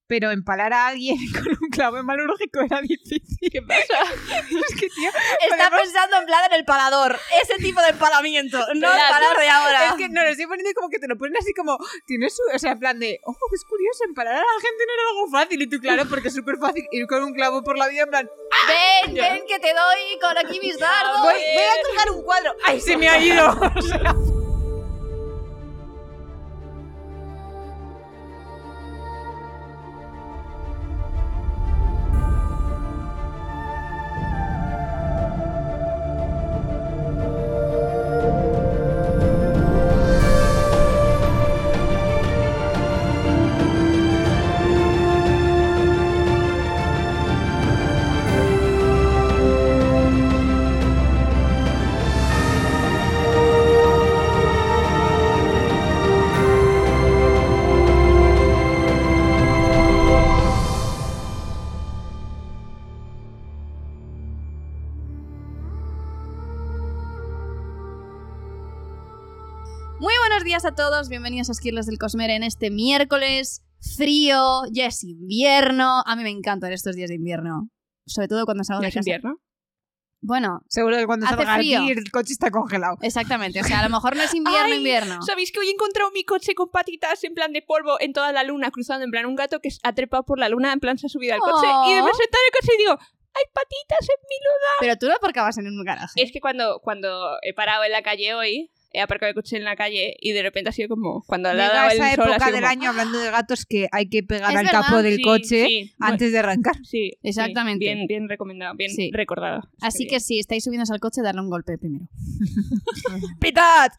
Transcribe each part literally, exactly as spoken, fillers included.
pero empalar a alguien con un clavo hemalúrgico era difícil. ¿Qué pasa? Es que, tío... Está además, pensando en plan en el palador. Ese tipo de empalamiento. No el Claro. palador de ahora. es que no, lo estoy poniendo como que te lo ponen así como... Tienes su... O sea, en plan de... Ojo, que es curioso, empalar a la gente no era algo fácil. Y tú, claro, porque es súper fácil ir con un clavo por la vida en plan... Ven, ven, que te doy con aquí mis dardos. Voy, voy a colgar un cuadro. ¡Ay, se me ha ido! O sea... Muy buenos días a todos, bienvenidos a Esquirlas del Cosmere en este miércoles frío, ya es invierno. A mí me encantan estos días de invierno, sobre todo cuando salgo ¿No de es casa. invierno? Bueno, Seguro que cuando Hace salga frío. aquí el coche está congelado. exactamente, o sea, a lo mejor no es invierno, Ay, invierno. ¿Sabéis que hoy he encontrado mi coche con patitas en plan de polvo en toda la luna, cruzando en plan un gato que ha trepado por la luna, en plan se ha subido al coche Oh. y me he sentado en el coche y digo, hay patitas en mi luna? Pero tú no aparcabas en un garaje. Es que cuando, cuando he parado en la calle hoy, he aparcado el coche en la calle y de repente ha sido como cuando le ha Llega dado el esa sol ha época sido del como, año hablando de gatos que hay que pegar Es al verdad. capó del sí, coche sí, antes de arrancar. Sí, Exactamente. sí, bien, bien recomendado, bien Sí. recordado. Está Así bien. que si estáis subiéndose al coche, darle un golpe primero. ¡Pitad!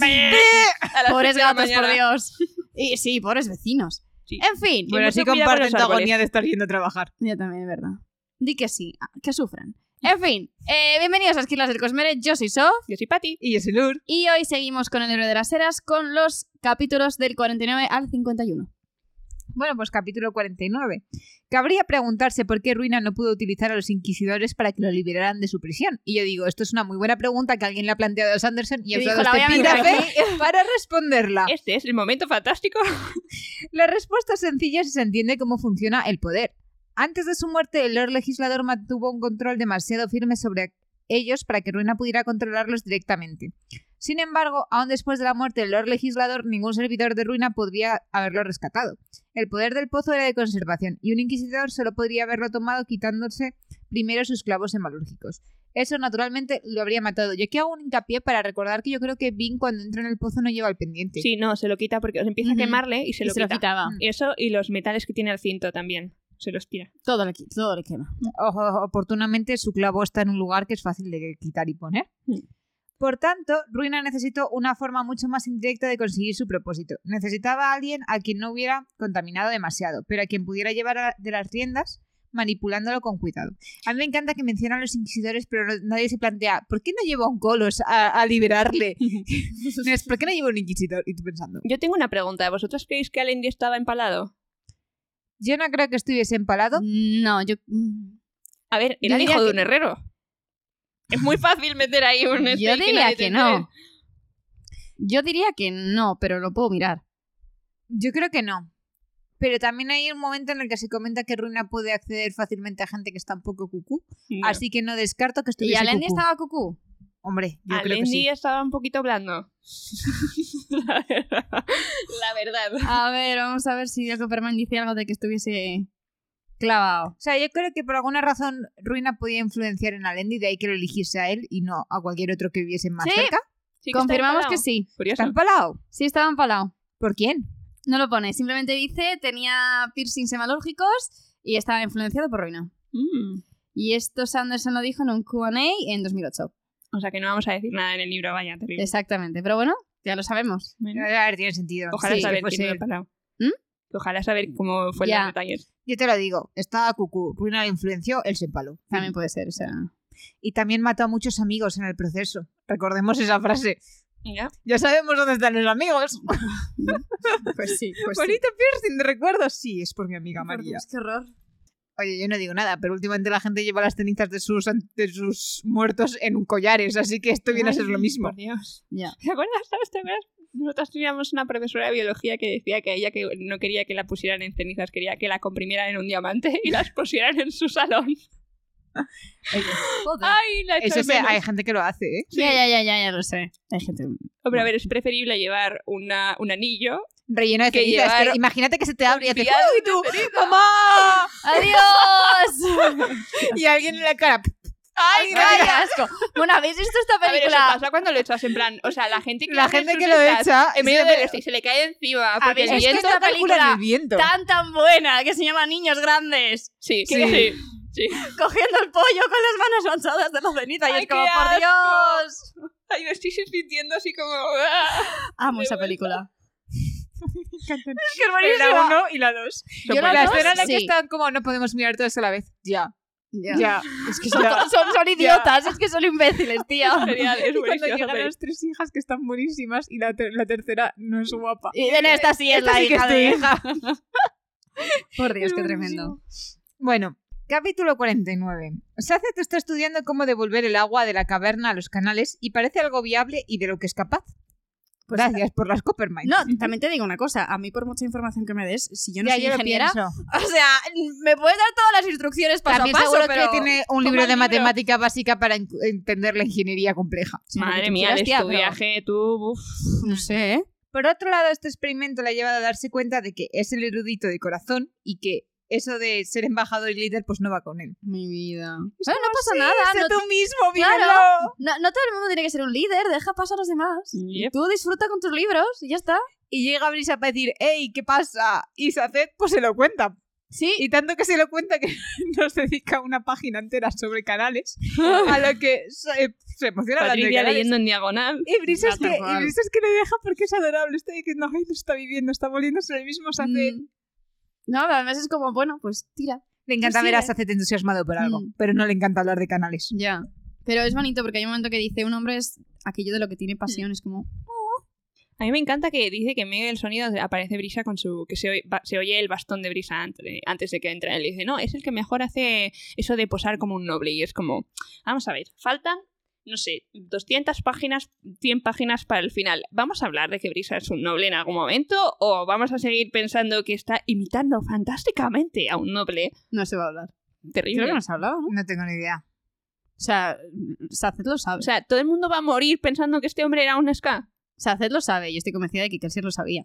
A las Pobres siete de la gatos, por mañana. Dios. Y sí, pobres vecinos. Sí. En fin, Bueno, mucho así cuidado con comparten los tu árboles. agonía de estar yendo a trabajar. yo también, es verdad. Di que sí, ah, que sufran. En fin, eh, bienvenidos a Esquirlas del Cosmere, yo soy Sof. Yo soy Pati. Y yo soy Lur. Y hoy seguimos con el libro de las eras con los capítulos del cuarenta y nueve al cincuenta y uno. Bueno, pues capítulo cuarenta y nueve. Cabría preguntarse por qué Ruina no pudo utilizar a los inquisidores para que lo liberaran de su prisión. Y yo digo, esto es una muy buena pregunta que alguien le ha planteado a Sanderson y ha Y dijo, usado "La voy a este meter epígrafe para responderla. Este es el momento fantástico. La respuesta es sencilla si se entiende cómo funciona el poder. Antes de su muerte, el Lord Legislador mantuvo un control demasiado firme sobre ellos para que Ruina pudiera controlarlos directamente. Sin embargo, aún después de la muerte del Lord Legislador, ningún servidor de Ruina podría haberlo rescatado. El poder del pozo era de conservación, y un inquisidor solo podría haberlo tomado quitándose primero sus clavos hemalúrgicos. Eso, naturalmente, lo habría matado. Yo aquí hago un hincapié para recordar que yo creo que Vin, cuando entra en el pozo, no lleva el pendiente. Sí, no, se lo quita porque os empieza Ujú. a quemarle y se Y lo se lo quita. quitaba. Y eso y los metales que tiene al cinto también. Se los tira. Todo le, todo le quema. Ojo, oportunamente su clavo está en un lugar que es fácil de quitar y poner. Mm. Por tanto, Ruina necesitó una forma mucho más indirecta de conseguir su propósito. Necesitaba a alguien a quien no hubiera contaminado demasiado, pero a quien pudiera llevar a- de las riendas manipulándolo con cuidado. A mí me encanta que mencionan a los inquisidores, pero no- nadie se plantea ¿por qué no lleva a un Colos a, a liberarle? No es, ¿por qué no lleva un inquisidor? Y tú pensando, Yo tengo una pregunta. ¿Vosotros creéis que Alendi estaba empalado? yo no creo que estuviese empalado. No, yo... mm, A ver, Yo era el diría hijo de que- un herrero. Es muy fácil meter ahí un... este Yo y diría nadie que te no. entere. Yo diría que no, pero lo puedo mirar. Yo creo que no. Pero también hay un momento en el que se comenta que Ruina puede acceder fácilmente a gente que está un poco cucú. No. Así que no descarto que ¿Y estuviese Alendi cucú. estaba cucú? Hombre, yo creo que Alendi sí. estaba un poquito blando. La verdad. La verdad. A ver, vamos a ver si el Copperman dice algo de que estuviese clavado. O sea, yo creo que por alguna razón Ruina podía influenciar en Alendi, de ahí que lo eligiese a él y no a cualquier otro que viviese más ¿Sí? cerca. Sí que está Confirmamos empalado. que sí. Curioso. ¿Está empalado? Sí, estaba empalado. ¿Por quién? No lo pone, simplemente dice tenía piercings hemalúrgicos y estaba influenciado por Ruina. Mm. Y esto Sanderson lo dijo en un Q and A en dos mil ocho. O sea que no vamos a decir nada en el libro, vaya, terrible. Exactamente, pero bueno, ya lo sabemos. Bueno, A ver, tiene sentido. ojalá sí, saber que fuese quién lo ha él. empalado. ¿Mm? Ojalá saber cómo fue Ya. los detalles. Yo te lo digo, estaba cucú. Ruina le influenció, él se empaló. También puede ser, o sea... Y también mató a muchos amigos en el proceso. Recordemos esa frase. Ya. Ya sabemos dónde están los amigos. Pues sí, pues Bonito piercing de recuerdos. Sí, es por mi amiga María. Qué horror. Oye, yo no digo nada, pero últimamente la gente lleva las cenizas de sus, de sus muertos en collares, así que esto viene a ser lo mismo. Por Dios. Ya. ¿Te acuerdas? ¿Sabes? ¿Te acuerdas? Nosotros teníamos una profesora de biología que decía que ella que no quería que la pusieran en cenizas, quería que la comprimieran en un diamante y las pusieran en su salón. Joder. Ay, la echo Eso de sí, menos. hay gente que lo hace, ¿eh? Ya, ya, ya, ya, ya lo sé. Hay gente... Hombre, a ver, es preferible llevar una, un anillo. Relleno de Que cenizas. Es que llevar imagínate que se te abre y haces piadas ¡uy, tú! de ceniza. ¡Mamá! ¡Adiós! Y alguien en la cara. ¡Ay, qué asco! Bueno, ¿habéis visto esta A ver, eso película? pasa cuando lo echas en plan... O sea, la gente que, La hace gente sus que lo estas echa, en medio siempre- del este y se le cae encima. A Porque ver, el es que viento... esta Calcula película el viento. tan tan buena que se llama Niños Grandes, Sí, Sí. sí, sí. cogiendo el pollo con las manos manchadas de la ceniza y Ay, es como, qué ¡por asco! Dios! Ay, me estoy sintiendo así como... ¡ah! Amo De esa vuelta. película. Es que es buenísima. buenísima. La uno y la dos. Yo la la dos, escena en la que sí. están como no podemos mirar todos a la vez. Ya. Ya. Ya. Es que son, son, son idiotas, es que son imbéciles, tío. Genial, es Y cuando buenísimo. esa llegan peli. las tres hijas que están buenísimas y la, ter- la tercera no es guapa. Y en esta sí es Esta la sí que hija es tu de... hija. Por Dios, Es qué buenísimo. tremendo. Bueno, capítulo cuarenta y nueve. Sacet está estudiando cómo devolver el agua de la caverna a los canales y parece algo viable y de lo que es capaz. Pues, Gracias por las Coppermine. No, también te digo una cosa. A mí, por mucha información que me des, si yo no ya, soy yo lo ingeniera... pienso. O sea, me puedes dar todas las instrucciones paso También a paso, seguro pero... que tiene un Toma libro el de libro. matemática básica para en- entender la ingeniería compleja. Sí, lo que Madre tú mía, quieras, de tía, tu pero- viaje, tú... Uf. No sé, ¿eh? Por otro lado, este experimento le ha llevado a darse cuenta de que es el erudito de corazón y que eso de ser embajador y líder pues no va con él. Mi vida. Es Bueno, no como, pasa sí, nada. sé No, tú mismo, Claro. vívelo. no, no todo el mundo tiene que ser un líder. Deja pasar a los demás. Y Yep. tú disfruta con tus libros y ya está. Y llega Brisa para decir, hey, ¿qué pasa? Y Saced pues se lo cuenta. Sí. Y tanto que se lo cuenta que nos dedica una página entera sobre canales, a lo que se, se emociona hablando de Patricia canales. leyendo en diagonal. Y Brisa, es Ya, que, tal y cual. Brisa es que le deja porque es adorable. Está diciendo, ay, lo está viviendo, está volviéndose el mismo Saced. Mm. No, además es como, bueno, pues tira. Le encanta Sí, ver a eh. Saced entusiasmado por algo, Mm. pero no le encanta hablar de canales. Ya. Pero es bonito porque hay un momento que dice, un hombre es aquello de lo que tiene pasión. Es como... A mí me encanta que dice que en medio del sonido aparece Brisa con su... que se oye, va- se oye el bastón de Brisa antes, antes de que entre él. Y dice, no, es el que mejor hace eso de posar como un noble. Y es como, vamos a ver, faltan, no sé, doscientas páginas, cien páginas para el final. ¿Vamos a hablar de que Brisa es un noble en algún momento? ¿O vamos a seguir pensando que está imitando fantásticamente a un noble? No se va a hablar. Terrible. Creo que no se ha hablado, ¿no? No tengo ni idea. O sea, Saced lo sabe. O sea, todo el mundo va a morir pensando que este hombre era un ska. Saced lo sabe. Y estoy convencida de que Kelsier lo sabía.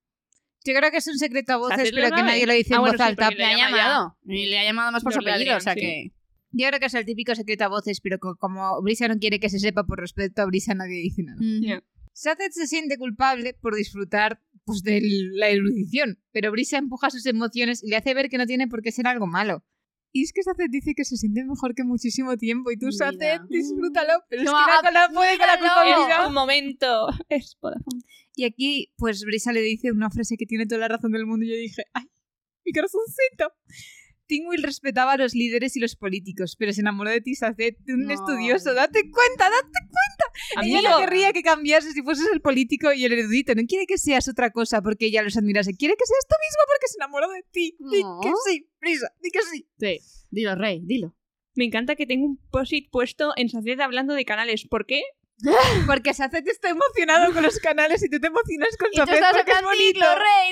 Yo creo que es un secreto a voces, Saced lo pero que sabe. nadie lo dice Ah, en bueno, voz sí, alta. porque Le ha llama ya. llamado. Y le ha llamado más por su Lord apellido, Ladrian, o sea sí. que... Yo creo que es el típico secreto a voces, pero co- como Brisa no quiere que se sepa por respeto a Brisa, nadie dice nada. Mm. Ya. Saced se siente culpable por disfrutar pues, de la erudición, pero Brisa empuja sus emociones y le hace ver que no tiene por qué ser algo malo. Y es que Saced dice que se siente mejor que muchísimo tiempo y tú, Vida. Saced, disfrútalo, pero es No, que no, no puede con la míralo. culpabilidad. Es un momento. Es Vodafone. Y aquí, pues Brisa le dice una frase que tiene toda la razón del mundo y yo dije, ¡ay, mi corazoncito! Tingwil respetaba a los líderes y los políticos, pero se enamoró de ti, Saced, de un No. estudioso. ¡Date cuenta, date cuenta! Ella no Amigo, querría que cambiases si fueses el político y el erudito. No quiere que seas otra cosa porque ella los admirase. Quiere que seas tú mismo porque se enamoró de ti. Di No. que sí, Brisa, di que sí. Sí. Dilo, Rey, dilo. me encanta que tenga un post-it puesto en Saced hablando de canales. ¿Por qué? Porque Saced está emocionado con los canales y tú te emocionas con Y tú Saced estás porque es acá, bonito. dilo, Rey,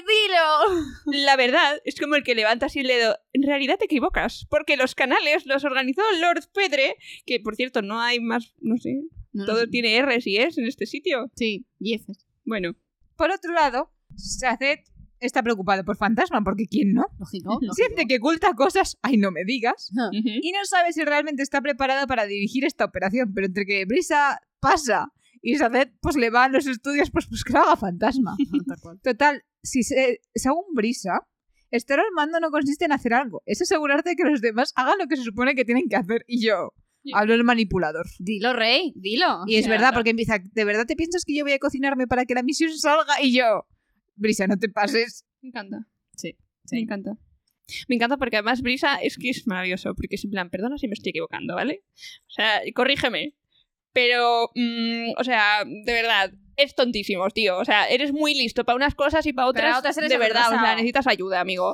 dilo. La verdad es como el que levanta así el dedo. En realidad te equivocas, porque los canales los organizó Lord Pedre, que por cierto no hay más, no sé, No, todo no sé. tiene R's y S en este sitio. Sí, y Fs. Bueno, Por otro lado, Saced está preocupado por Fantasma, porque ¿quién no? Lógico. lógico. Siente que oculta cosas, ay no me digas, Ah. ujú. y no sabe si realmente está preparado para dirigir esta operación, pero entre que Brisa pasa y Saced pues le va a los estudios, pues pues que lo haga Fantasma. Tal cual. Total, si se, según Brisa, estar al mando no consiste en hacer algo, es asegurarte de que los demás hagan lo que se supone que tienen que hacer, y yo hablo el manipulador. Dilo, Rey, dilo. Y es sea, verdad, no. porque empieza, ¿de verdad te piensas que yo voy a cocinarme para que la misión salga? Y yo, Brisa, no te pases. Me encanta. Sí, Me encanta. Me encanta porque además Brisa es que es maravilloso, porque es en plan, perdona si me estoy equivocando, ¿vale? O sea, corrígeme. Pero, mm, o sea, de verdad, es tontísimo, tío. O sea, eres muy listo para unas cosas y para otras, Para otras eres de verdad, o sea, retrasado. necesitas ayuda, amigo.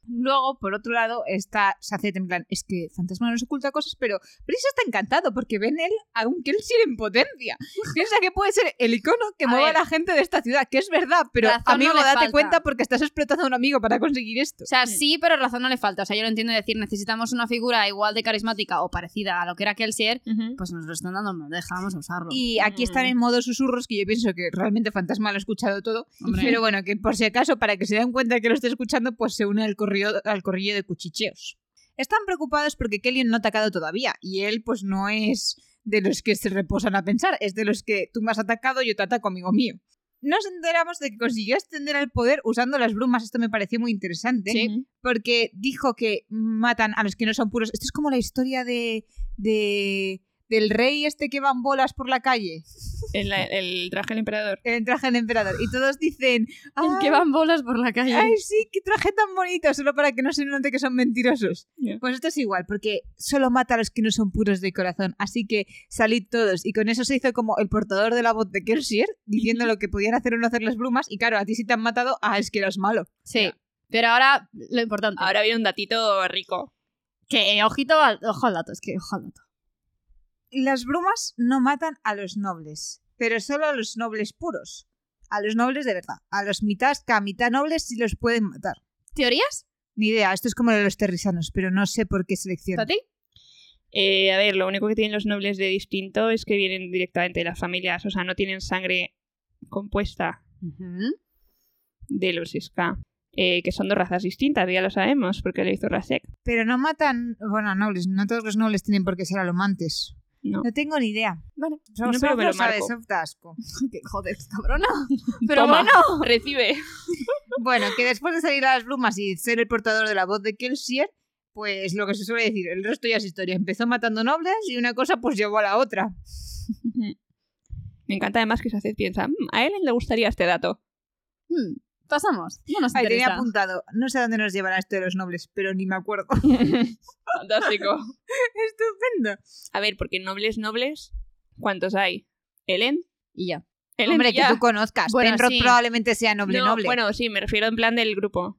Luego, por otro lado, está Saced en plan, es que Fantasma nos oculta cosas, pero Brisa está encantado porque ven él a un Kelsier en potencia. Piensa que puede ser el icono que A mueve ver. a la gente de esta ciudad, que es verdad, pero Razón no amigo, le date falta. cuenta porque estás explotando a un amigo para conseguir esto. O sea, sí, pero razón no le falta. O sea, yo lo entiendo decir, necesitamos una figura igual de carismática o parecida a lo que era Kelsier, Ujú. pues nos lo están dando, no dejamos usarlo. Y aquí están en modo susurros, que yo pienso que realmente Fantasma lo ha escuchado todo. Hombre. Pero bueno, que por si acaso, para que se den cuenta que lo esté escuchando, pues se une al corrillo, al corrillo de cuchicheos. Están preocupados porque Kellyan no ha atacado todavía, y él pues no es de los que se reposan a pensar, es de los que tú me has atacado, yo te ataco, amigo mío. Nos enteramos de que consiguió extender el poder usando las brumas. Esto me pareció muy interesante, Sí. porque dijo que matan a los que no son puros. Esto es como la historia de... de del rey este que va en bolas por la calle, El, el traje del emperador. el traje del emperador, y todos dicen... El que "Ay, van bolas por la calle. ¡Ay, sí! ¡Qué traje tan bonito! Solo para que no se note que son mentirosos. Yeah. Pues esto es igual, porque solo mata a los que no son puros de corazón. Así que salid todos. Y con eso se hizo como el portador de la voz de Kelsier, diciendo lo que podían hacer o no hacer las brumas. Y claro, a ti sí te han matado, ah, es que eras malo. Sí. Ya. Pero ahora, lo importante. Ahora viene un datito rico. Que, eh, ojito al, ojo al dato, es que ojo al dato. Las brumas no matan a los nobles, pero solo a los nobles puros. A los nobles de verdad. A los mitad, cada mitad nobles sí los pueden matar. ¿Teorías? Ni idea, esto es como lo de los terrisanos, pero no sé por qué seleccionan. ¿Para ti? Eh, a ver, lo único que tienen los nobles de distinto es que vienen directamente de las familias. O sea, no tienen sangre compuesta de los Ska. Eh, que son dos razas distintas, ya lo sabemos, porque lo hizo Rasek. Pero no matan, bueno, nobles, no todos los nobles tienen por qué ser alomantes. No. No tengo ni idea. Vale. Sof, No, pero Sof me lo lo sabe, marco. Sof da asco. Que joder, cabrona. Pero Toma, bueno. recibe. Bueno, que después de salir a las brumas y ser el portador de la voz de Kelsier, pues lo que se suele decir, el resto ya es historia. Empezó matando nobles y una cosa pues llevó a la otra. Me encanta además que Saced piensa, "Mm, a Ellen le gustaría este dato. Hmm, pasamos. No nos Ahí tenía interesa. apuntado. No sé a dónde nos llevará esto de los nobles, pero ni me acuerdo. Fantástico. Estupendo. A ver, porque nobles, nobles, ¿cuántos hay? ¿Ellen? Y ya. Ellen Hombre, y ya. que tú conozcas. Bueno, Penrod sí. probablemente sea noble No, noble. Bueno, sí, me refiero en plan del grupo.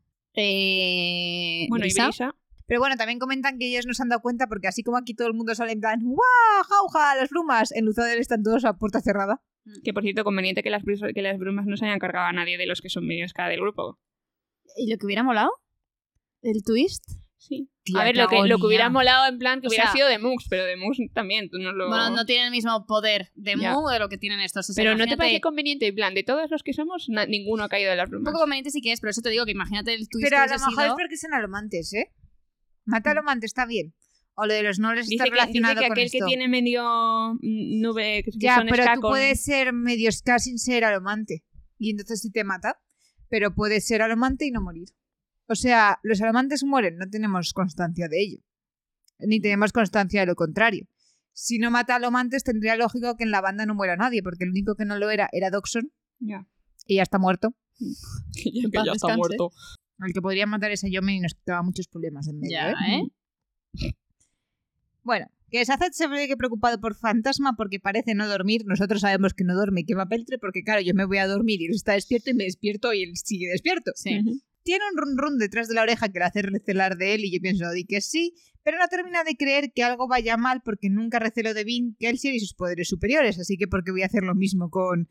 Eh, Bueno, ¿Brisa? y Brisa. Pero bueno, también comentan que ellos no se han dado cuenta porque así como aquí todo el mundo sale en plan ¡guau! ¡Jauja! ¡Las brumas! En Luzadel están todos a puerta cerrada. Que por cierto, conveniente que las, brus- que las brumas no se hayan cargado a nadie de los que son medios cada del grupo. ¿Y lo que hubiera molado? ¿El twist? Sí. Tía, a ver, qué lo que, lo que agonía. hubiera molado en plan que O hubiera sea- sido de Mux, pero de Mux también, tú no lo... Bueno, no tienen el mismo poder de Ya. Mu de lo que tienen estos. O sea, pero ¿no te imagínate- parece conveniente? En plan, de todos los que somos, na- ninguno ha caído de las Un brumas. poco conveniente sí que es, pero eso te digo que imagínate el twist Pero que a hubiese lo mejor sido- es porque son alomantes, ¿eh? Mata alomante, está bien. O lo de los nobles Dice está que, dice relacionado que con aquel esto. que tiene medio mm, nube, que, que Ya, son pero ska tú con- puedes ser medio ska sin ser alomante. Y entonces sí te mata. Pero puedes ser alomante y no morir. O sea, los alomantes mueren, no tenemos constancia de ello. Ni tenemos constancia de lo contrario. Si no mata alomantes, tendría lógico que en la banda no muera nadie, porque el único que no lo era era Doxon, Ya. y ya está muerto. Que ya, En paz que ya está descanse. muerto. El que podría matar es a Yomen y nos quitaba muchos problemas en medio, Ya, ¿eh? ¿eh? Bueno, que Saced se ve que preocupado por Fantasma porque parece no dormir. Nosotros sabemos que no duerme y que va peltre porque, claro, yo me voy a dormir y él está despierto y me despierto y él sigue despierto. Sí. Ujú. Tiene un run run detrás de la oreja que le hace recelar de él y yo pienso, di que sí, pero no termina de creer que algo vaya mal porque nunca receló de Vin, Kelsier y sus poderes superiores, así que porque voy a hacer lo mismo con,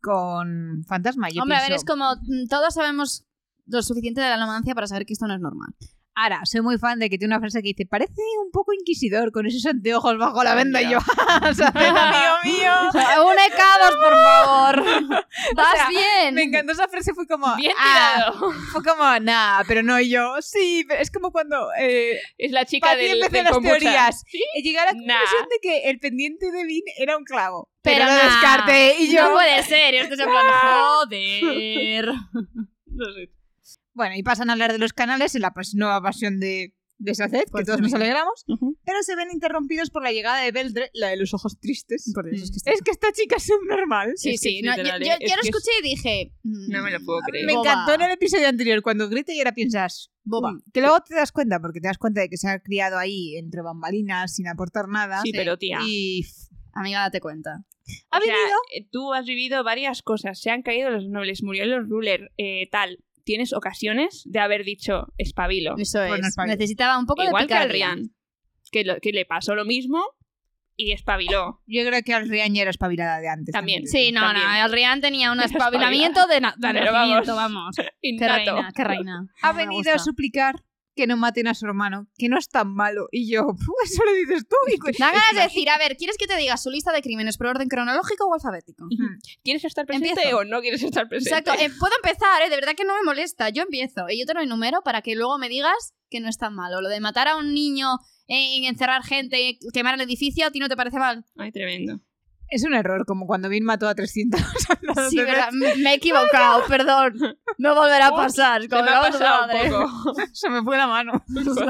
con Fantasma. Yo Hombre, a ver, pienso, es como mm, todos sabemos lo suficiente de la alomancia para saber que esto no es normal. Ahora, soy muy fan de que tiene una frase que dice, parece un poco inquisidor con esos anteojos bajo la venda. Ya. Y yo, Saced, amigo mío. ¡Unecados, por favor! ¡Vas sea, bien! Me encantó esa frase, fue como, Bien ah, tirado. fue como, nah, pero no, y yo, sí, pero es como cuando eh, Es la chica para ti del, empecé del las kombucha. teorías. ¿Sí? llegué a la Nah. conclusión de que el pendiente de Vin era un clavo. Pero Pero, lo nah, descarté y yo... No puede ser, y esto es en plan, joder. No sé. Bueno, y pasan a hablar de los canales en la pas- nueva pasión de, de Saced, Pues que todos sí. nos alegramos, Ujú. pero se ven interrumpidos por la llegada de Beldre, la de los ojos tristes. Por Dios, es que está- Es que esta chica es subnormal. Sí, Es que sí. es no, yo literal, yo- ¿eh? yo Es lo que es- escuché y dije... mm, No me lo puedo creer. Me Boba. encantó en el episodio anterior cuando grita y ahora piensas... Boba. "Mm", que luego te das cuenta, porque te das cuenta de que se ha criado ahí entre bambalinas sin aportar nada. Sí, pero tía. Y Amiga, date cuenta. ha O sea, venido... eh, tú has vivido varias cosas. Se han caído los nobles, murió los ruler, eh, tal. tienes ocasiones de haber dicho espabilo. Eso es. Bueno, espabilo. Necesitaba un poco Igual de que al picardía. Rian, que, lo- que le pasó lo mismo y espabiló. Yo creo que al Rian ya era espabilada de antes. También. Sí, no, También. no, el Rian tenía un Era espabilamiento de, na- de Pero nacimiento, vamos. vamos. Qué Innato. reina, qué reina. Ha No me venido a gusta. suplicar que no maten a su hermano, que no es tan malo. Y yo, "Pues eso lo dices tú. Y cu- Da ganas de decir, a ver, ¿quieres que te diga su lista de crímenes por orden cronológico o alfabético? ¿Quieres estar presente Empiezo. o no quieres estar presente? Exacto, eh, puedo empezar, ¿eh? De verdad que no me molesta. Yo empiezo y yo te lo enumero para que luego me digas que no es tan malo. Lo de matar a un niño, eh, encerrar gente, quemar el edificio, ¿a ti no te parece mal? Ay, tremendo. Es un error, como cuando Vin mató a trescientos. Sí, verdad, me me he equivocado, perdón. No volverá a pasar. Se Como me me ha va tu pasado madre. un poco. Se me fue la mano.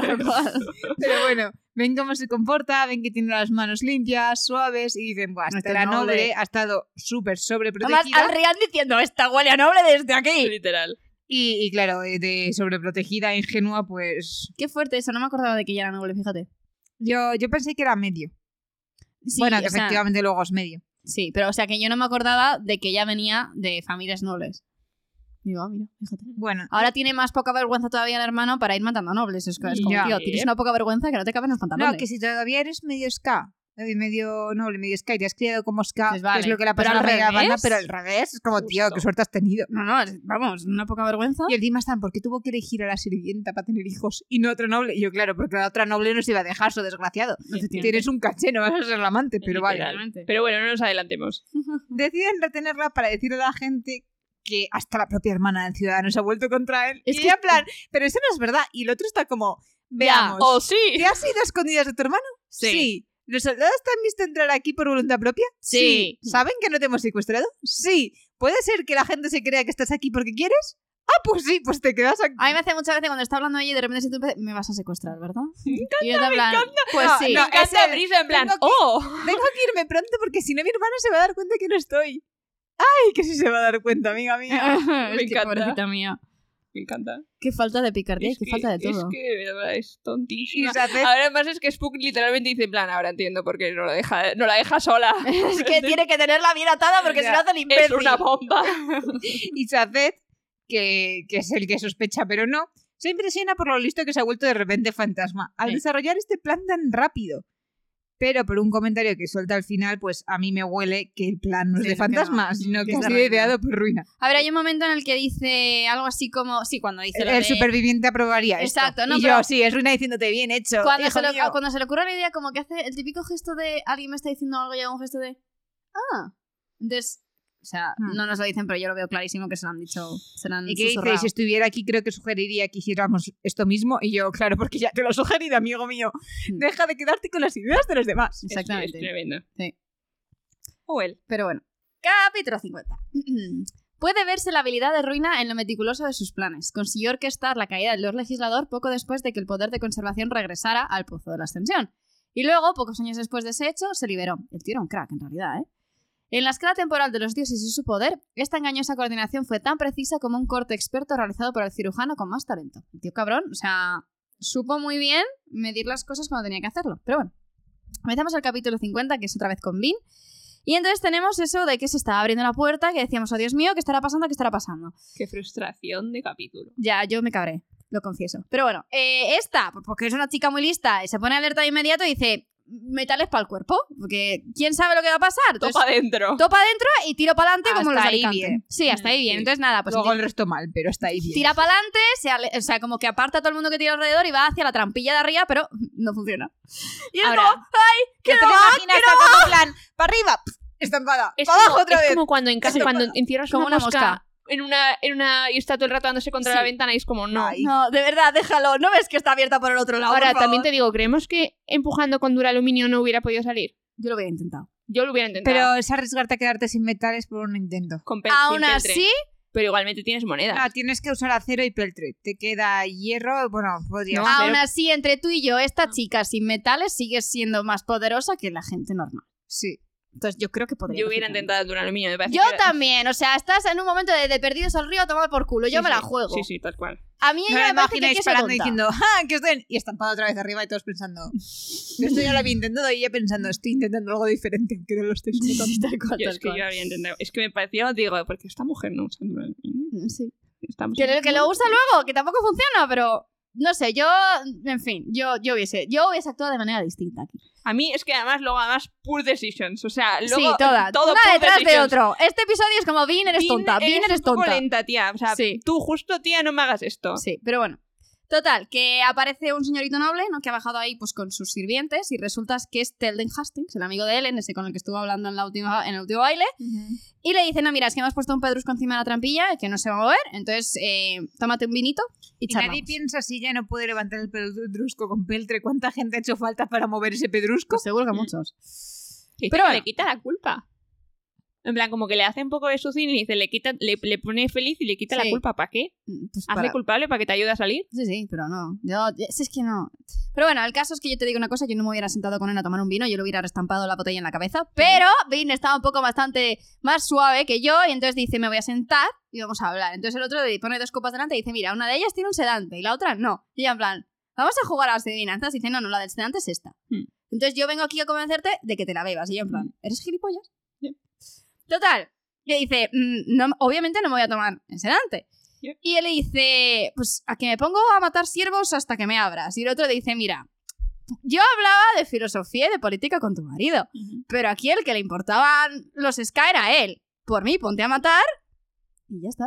Pero bueno, ven cómo se comporta, ven que tiene las manos limpias, suaves, y dicen, Buah, esta Este era noble. noble, ha estado súper Además, sobreprotegida. al Rian diciendo, esta huele a noble desde aquí. Literal. Y, y claro, eh, de sobreprotegida, ingenua, pues Qué fuerte eso, no me acordaba de que ella era noble, fíjate. yo, yo pensé que era medio. Sí, bueno, o que sea, efectivamente luego es medio. sí, pero o sea que yo no me acordaba de que ella venía de familias nobles. Digo, ah, mira, fíjate. Bueno, Ahora tiene más poca vergüenza todavía el hermano para ir matando a nobles. Es, es como, Ya. tío, tienes una poca vergüenza que no te caben los pantalones. no, que si todavía eres medio ska, eh, medio noble, medio ska, y te has criado como ska, Pues vale, que es lo que le ha pero pasado a al la media revés. banda, pero al revés, es como, tío, Justo. qué suerte has tenido. No, no, es- vamos, una poca vergüenza. Y encima están, ¿por qué tuvo que elegir a la sirvienta para tener hijos y no otro noble? Y yo, claro, porque la otra noble no se iba a dejar, su desgraciado. Tienes un caché, no vas a ser la amante, pero vale. Literal. Pero bueno, no nos adelantemos. Deciden retenerla para decirle a la gente que hasta la propia hermana del ciudadano se ha vuelto contra él. Es y que- ella en plan, pero eso no es verdad. Y el otro está como, veamos, ¡Oh, sí! ¿te has ido a escondidas de tu hermano? Sí. ¿Los soldados te han visto entrar aquí por voluntad propia? Sí. ¿Saben que no te hemos secuestrado? Sí. ¿Puede ser que la gente se crea que estás aquí porque quieres? Ah, pues sí, pues te quedas aquí. A mí me hace muchas veces cuando está hablando ella y de repente se te empieza, me vas a secuestrar, ¿verdad? y yo en plan, pues No, sí. no, Me encanta ese- Brisa en plan, tengo que- ¡oh! Tengo que irme pronto porque si no mi hermana se va a dar cuenta que no estoy. Ay, que sí se va a dar cuenta, amiga mía. Es Me que, encanta. pobrecita mía. Me encanta. Qué falta de picardía y Es qué que- falta de todo. Es que de verdad es Y tontísima. se hace... Ahora además es que Spook literalmente dice en plan, ahora entiendo por qué no, lo deja, no la deja sola. Es que tiene que tenerla bien atada porque Ya. si no hace el Es imbécil. una bomba. Y Sazed, que, que es el que sospecha pero no, se impresiona por lo listo que se ha vuelto de repente fantasma al Sí. desarrollar este plan tan rápido. Pero por un comentario que suelta al final, pues a mí me huele que el plan no es Sí, de no, que fantasma, no, sino que que es ha de sido Ruina. ideado por Ruina. A ver, hay un momento en el que dice algo así como... Sí, cuando dice El, lo el de... superviviente aprobaría esto. Exacto, no, y pero- yo, sí, es Ruina diciéndote bien hecho. Cuando hijo se, le, mío". cuando se le ocurre la idea, como que hace el típico gesto de alguien me está diciendo algo y hago un gesto de. Ah. Entonces, o sea, Hmm. no nos lo dicen, pero yo lo veo clarísimo que se lo han dicho. Se lo han ¿Y qué dice? susurrado. Si estuviera aquí, creo que sugeriría que hiciéramos esto mismo. Y yo, claro, porque ya te lo he sugerido, amigo mío. Hmm. Deja de quedarte con las ideas de los demás. Exactamente. Es tremendo. Sí. O él. Pero bueno. Capítulo cincuenta. Puede verse la habilidad de Ruina en lo meticuloso de sus planes. Consiguió orquestar la caída del Lord Legislador poco después de que el poder de conservación regresara al Pozo de la Ascensión. Y luego, pocos años después de ese hecho, se liberó. El tío era un crack, en realidad, ¿eh? En la escala temporal de los dioses y su poder, esta engañosa coordinación fue tan precisa como un corte experto realizado por el cirujano con más talento. El tío cabrón, o sea, supo muy bien medir las cosas cuando tenía que hacerlo. Pero bueno, comenzamos el capítulo cincuenta, que es otra vez con Vin. Y entonces tenemos eso de que se estaba abriendo la puerta, que decíamos, oh Dios mío, ¿qué estará pasando? ¿Qué estará pasando? Qué frustración de capítulo. Ya, yo me cabré, lo confieso. Pero bueno, eh, esta, pues porque es una chica muy lista, se pone alerta de inmediato y dice, metales para el cuerpo, porque quién sabe lo que va a pasar. Entonces, Topa adentro. topa adentro y tiro para adelante como Hasta los ahí Alicantes. bien. Sí, hasta ahí bien. Sí. Entonces nada, pues Luego el resto mal, pero está ahí bien. tira para adelante, se ale- o sea, como que aparta a todo el mundo que tira alrededor y va hacia la trampilla de arriba, pero no funciona. Y es Ahora, como, ¡ay! ¡Que ¿No te no lo va! imaginas? Está todo en plan, para arriba, pf, estampada, Es, para como, abajo otra es vez. como cuando, en casa, Esto cuando pasa. encierras Como una una mosca, mosca. En una, en una y está todo el rato dándose contra Sí. la ventana y es como, no. Ay. No, de verdad, déjalo. ¿No ves que está abierta por el otro lado? Ahora, por favor? también te digo, ¿creemos que empujando con duraluminio no hubiera podido salir? Yo lo hubiera intentado. Yo lo hubiera intentado. Pero es arriesgarte a quedarte sin metales por un intento. Con pel- Aún sin peltre. así, Pero igualmente tienes monedas. Ah, tienes que usar acero y peltre. Te queda hierro, bueno, podría No, ser. aún pero- así, entre tú y yo, esta chica sin metales sigue siendo más poderosa que la gente normal. Sí. Entonces yo creo que podría. Yo hubiera perfectamente. intentado el duraluminio. Me parece Yo que- también, o sea, estás en un momento de, de perdidos al río a tomar por culo. Yo Sí, me la sí. juego. Sí, sí, tal cual. A mí No ella me me parece que imagináis aquí es parando tonta. diciendo, ¡ah, que estén! Y estampada otra vez arriba y todos pensando. Esto ya lo había intentado y ella pensando, estoy intentando algo diferente, aunque no lo estés Sí, intentando. tal cual, Yo, tal es que cual. yo había intentado. Es que me pareció, digo, porque esta mujer no usa duraluminio. Sí. Estamos Que, que lo usa luego, que tampoco funciona, pero... No sé, yo... En fin, yo, yo, hubiese, yo hubiese actuado de manera distinta aquí. A mí es que además, luego, además, poor decisions. O sea, luego... Sí, toda. Todo una poor detrás de decisions. otro. Este episodio es como, Bean, eres tonta. Bean, eres un poco tonta. lenta, tía. O sea, Sí. tú justo, tía, no me hagas esto. Sí, pero bueno. Total, que aparece un señorito noble, ¿no? Que ha bajado ahí pues con sus sirvientes y resulta que es Telden Hastings, el amigo de Ellen, ese con el que estuvo hablando en, la última, en el último baile. Uh-huh. Y le dice, no, mira, es que hemos puesto un pedrusco encima de la trampilla que no se va a mover, entonces eh, tómate un vinito y Y charlamos. nadie piensa si ya no puede levantar el pedrusco con peltre. ¿Cuánta gente ha hecho falta para mover ese pedrusco? Pues seguro que muchos. Que Pero que bueno. le quita la culpa. En plan, como que le hace un poco de su cine y dice, le, quita, le, le pone feliz y le quita Sí. la culpa. ¿Para qué? Pues Hazle para- culpable para que te ayude a salir. Sí, sí, pero no. Yo, si es que no. Pero bueno, el caso es que yo te digo una cosa, yo no me hubiera sentado con él a tomar un vino, yo le hubiera restampado la botella en la cabeza, pero Bean estaba un poco bastante más suave que yo y entonces dice, me voy a sentar y vamos a hablar. Entonces el otro le pone dos copas delante y dice, mira, una de ellas tiene un sedante y la otra no. Y ella en plan, vamos a jugar a las adivinanzas. Y dice, no, no, la del sedante es esta. Hmm. Entonces yo vengo aquí a convencerte de que te la bebas. Y yo en plan, ¿eres gilipollas? Yep. Total. Que dice, mm, no, obviamente no me voy a tomar el sedante. Yep. Y él le dice, pues a que me pongo a matar siervos hasta que me abras. Y el otro le dice, mira, yo hablaba de filosofía y de política con tu marido, Uh-huh. pero aquí el que le importaban los Ska era él. Por mí, ponte a matar y ya está.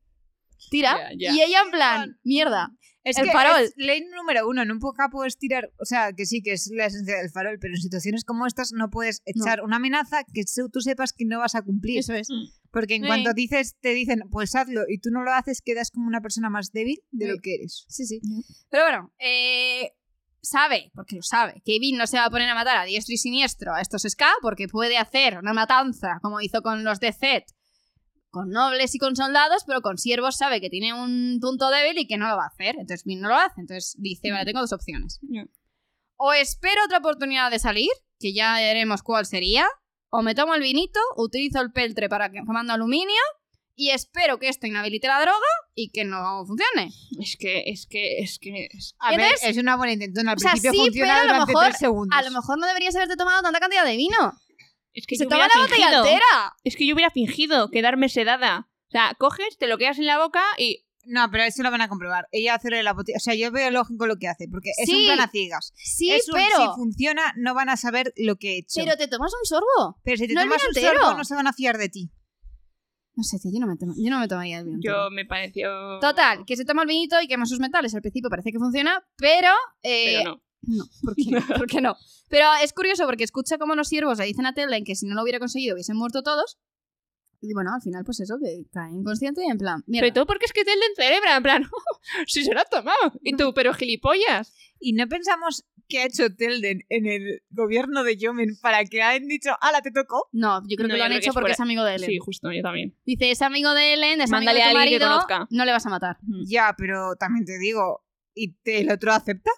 Tira. Ya, ya. Y ella en plan, mierda. Es El que farol. es ley número uno, nunca puedes tirar, o sea, que sí, que es la esencia del farol, pero en situaciones como estas no puedes echar una amenaza que se- tú sepas que no vas a cumplir. Eso es. Porque en Sí. cuanto dices, te dicen, pues hazlo, y tú no lo haces, quedas como una persona más débil de Sí. lo que eres. Sí, sí. Pero bueno, eh, sabe, porque lo sabe, que Bean no se va a poner a matar a diestro y siniestro a estos Ska porque puede hacer una matanza como hizo con los de Zed, con nobles y con soldados, pero con siervos sabe que tiene un punto débil y que no lo va a hacer. Entonces Bean no lo hace. Entonces dice, vale, tengo dos opciones. Ya. O espero otra oportunidad de salir, que ya veremos cuál sería, o me tomo el vinito, utilizo el peltre para que quemando aluminio y espero que esto inhabilite la droga y que no funcione. Es que, es que, es que... es- A Y ver, entonces- es una buena intención. Al o sea, principio sí, funciona pero a lo durante mejor- tres segundos. A lo mejor no deberías haberte tomado tanta cantidad de vino. Es que Se yo toma hubiera la botella fingido. entera. Es que yo hubiera fingido quedarme sedada. O sea, coges, te lo quedas en la boca y... No, pero eso lo van a comprobar. Ella hace la botella. O sea, yo veo lógico lo que hace, porque es Sí. un plan a ciegas. Sí, Es un- pero... Si funciona, no van a saber lo que he hecho. Pero te tomas un sorbo. Pero si te no el tomas vino un entero. sorbo, no se van a fiar de ti. No sé, tío, yo no me, tomo- yo no me tomaría el vino entero. Yo me pareció... Total, que se toma el vinito y quema sus metales. Al principio parece que funciona, pero... eh, Pero no. No, ¿por qué no? ¿Por qué no? Pero es curioso porque escucha cómo los siervos le dicen a Telden que si no lo hubiera conseguido hubiesen muerto todos. Y bueno, al final, pues eso, que cae inconsciente y en plan, mierda. Sobre todo porque es que te en cerebra, en plan, si se lo ha tomado. Y tú, pero gilipollas. Y no pensamos qué ha hecho Telden en el gobierno de Yomen para que hayan dicho, ¡ala, te tocó! No, yo creo No, que yo lo han creo que hecho es porque por- es amigo de Ellen. Sí, justo, yo también. Dice, es amigo de Ellen, es Mándale amigo de a tu alguien que marido, conozca. no le vas a matar. Ya, pero también te digo, ¿y te- el otro acepta?